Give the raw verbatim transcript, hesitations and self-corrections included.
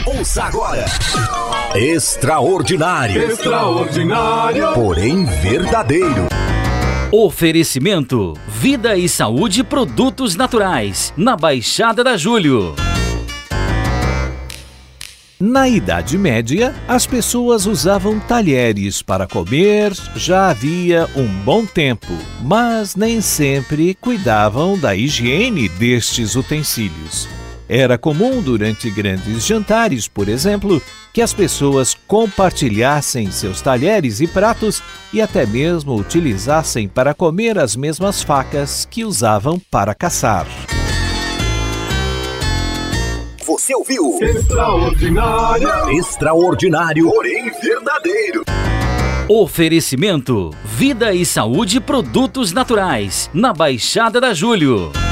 Ouça agora. Extraordinário. Extraordinário. Porém verdadeiro. Oferecimento: Vida e Saúde Produtos Naturais, na Baixada da Júlio. Na Idade Média, as pessoas usavam talheres para comer já havia um bom tempo, mas nem sempre cuidavam da higiene destes utensílios. Era comum durante grandes jantares, por exemplo, que as pessoas compartilhassem seus talheres e pratos e até mesmo utilizassem para comer as mesmas facas que usavam para caçar. Você ouviu? Extraordinário. Extraordinário, porém verdadeiro. Oferecimento: Vida e Saúde Produtos Naturais, na Baixada da Júlio.